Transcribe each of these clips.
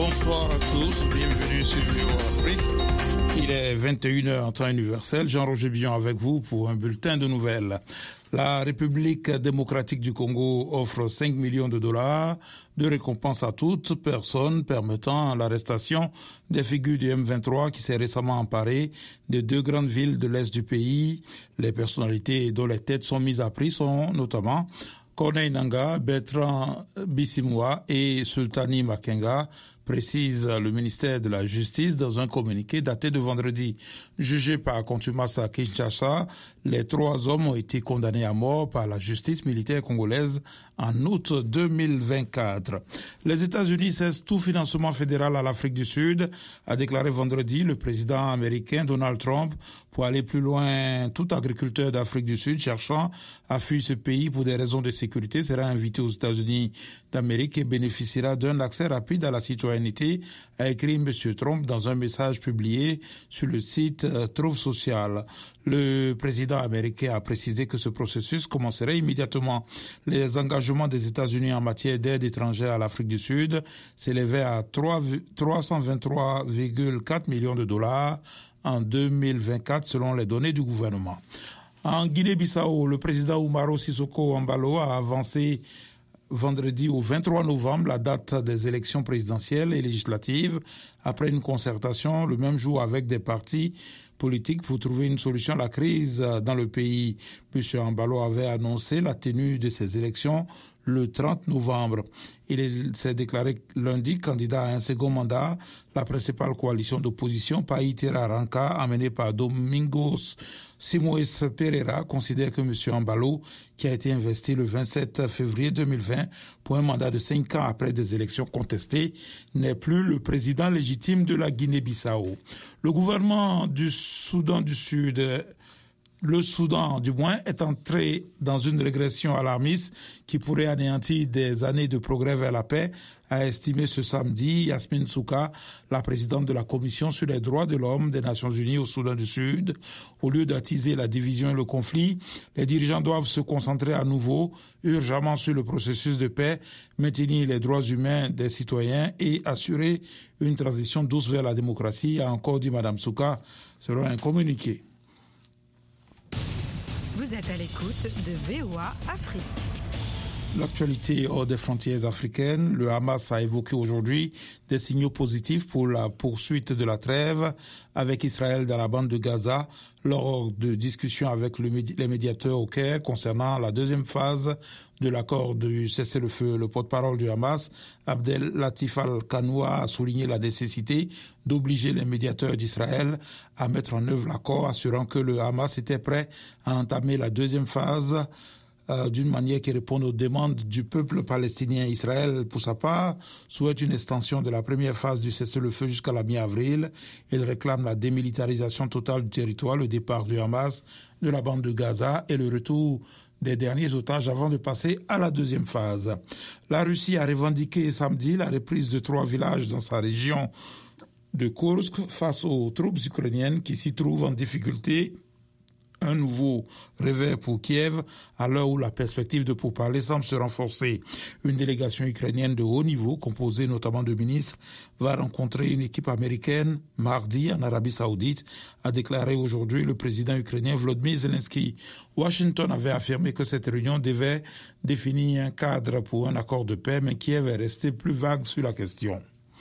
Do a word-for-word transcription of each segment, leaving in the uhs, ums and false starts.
Bonsoir à tous, bienvenue sur V O A Afrique. Il est vingt et une heures en temps universel. Jean-Roger Billon avec vous pour un bulletin de nouvelles. La République démocratique du Congo offre cinq millions de dollars de récompense à toute personne permettant l'arrestation des figures du M vingt-trois qui s'est récemment emparé de deux grandes villes de l'est du pays. Les personnalités dont les têtes sont mises à prix sont notamment Corneille Nangaa, Bertrand Bisimwa et Sultani Makenga, précise le ministère de la Justice dans un communiqué daté de vendredi. Jugés par contumace à Kinshasa, les trois hommes ont été condamnés à mort par la justice militaire congolaise en août deux mille vingt-quatre. Les États-Unis cessent tout financement fédéral à l'Afrique du Sud, a déclaré vendredi le président américain Donald Trump. Pour aller plus loin, tout agriculteur d'Afrique du Sud cherchant à fuir ce pays pour des raisons de sécurité sera invité aux États-Unis d'Amérique et bénéficiera d'un accès rapide à la citoyenneté, a écrit M. Trump dans un message publié sur le site Truth Social. Le président américain a précisé que ce processus commencerait immédiatement. Les engagements des États-Unis en matière d'aide étrangère à l'Afrique du Sud s'élevaient à trois cent vingt-trois virgule quatre millions de dollars en deux mille vingt-quatre selon les données du gouvernement. En Guinée-Bissau, le président Umaro Sissoko Embalo a avancé vendredi au vingt-trois novembre la date des élections présidentielles et législatives après une concertation le même jour avec des partis politiques pour trouver une solution à la crise dans le pays. M. Embalo avait annoncé la tenue de ces élections le trente novembre. Il s'est déclaré lundi candidat à un second mandat. La principale coalition d'opposition, Païtera Ranka, amenée par Domingos Simoes Pereira, considère que M. Embalo, qui a été investi le vingt-sept février deux mille vingt pour un mandat de cinq ans après des élections contestées, n'est plus le président légitime de la Guinée-Bissau. Le gouvernement du Soudan du Sud, le Soudan du moins, est entré dans une régression alarmiste qui pourrait anéantir des années de progrès vers la paix, a estimé ce samedi Yasmine Souka, la présidente de la Commission sur les droits de l'homme des Nations Unies au Soudan du Sud. Au lieu d'attiser la division et le conflit, les dirigeants doivent se concentrer à nouveau urgemment sur le processus de paix, maintenir les droits humains des citoyens et assurer une transition douce vers la démocratie, a encore dit Mme Souka, selon un communiqué. Vous êtes à l'écoute de V O A Afrique. L'actualité hors des frontières africaines, le Hamas a évoqué aujourd'hui des signaux positifs pour la poursuite de la trêve avec Israël dans la bande de Gaza lors de discussions avec le médi- les médiateurs au Caire concernant la deuxième phase de l'accord du cessez-le-feu. Le porte-parole du Hamas, Abdel Latif Al-Kanoua, a souligné la nécessité d'obliger les médiateurs d'Israël à mettre en œuvre l'accord, assurant que le Hamas était prêt à entamer la deuxième phase Euh, d'une manière qui réponde aux demandes du peuple palestinien. Israël, pour sa part, souhaite une extension de la première phase du cessez-le-feu jusqu'à la mi-avril. Il réclame la démilitarisation totale du territoire, le départ du Hamas de la bande de Gaza et le retour des derniers otages avant de passer à la deuxième phase. La Russie a revendiqué samedi la reprise de trois villages dans sa région de Kursk face aux troupes ukrainiennes qui s'y trouvent en difficulté. Un nouveau revers pour Kiev à l'heure où la perspective de pourparlers semble se renforcer. Une délégation ukrainienne de haut niveau, composée notamment de ministres, va rencontrer une équipe américaine mardi en Arabie Saoudite, a déclaré aujourd'hui le président ukrainien Volodymyr Zelensky. Washington avait affirmé que cette réunion devait définir un cadre pour un accord de paix, mais Kiev est resté plus vague sur la question.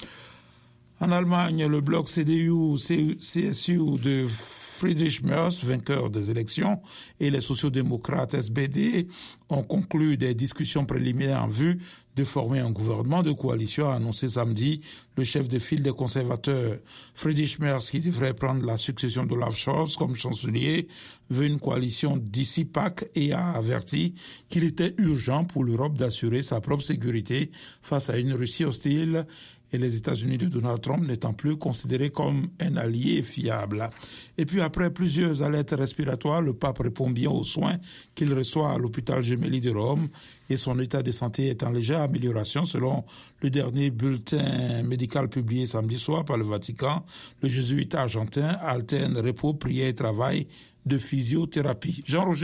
En Allemagne, le bloc C D U C S U de Friedrich Merz, vainqueur des élections, et les sociodémocrates S P D ont conclu des discussions préliminaires en vue de former un gouvernement de coalition, a annoncé samedi le chef de file des conservateurs. Friedrich Merz, qui devrait prendre la succession d'Olaf Scholz comme chancelier, veut une coalition d'ici Pâques et a averti qu'il était urgent pour l'Europe d'assurer sa propre sécurité face à une Russie hostile et les États-Unis de Donald Trump n'étant plus considérés comme un allié fiable. Et puis après plusieurs alertes respiratoires, le pape répond bien aux soins qu'il reçoit à l'hôpital Gemelli de Rome et son état de santé est en légère amélioration selon le dernier bulletin médical publié samedi soir par le Vatican. Le jésuite argentin alterne repos, prière et travail de physiothérapie. Jean-Roger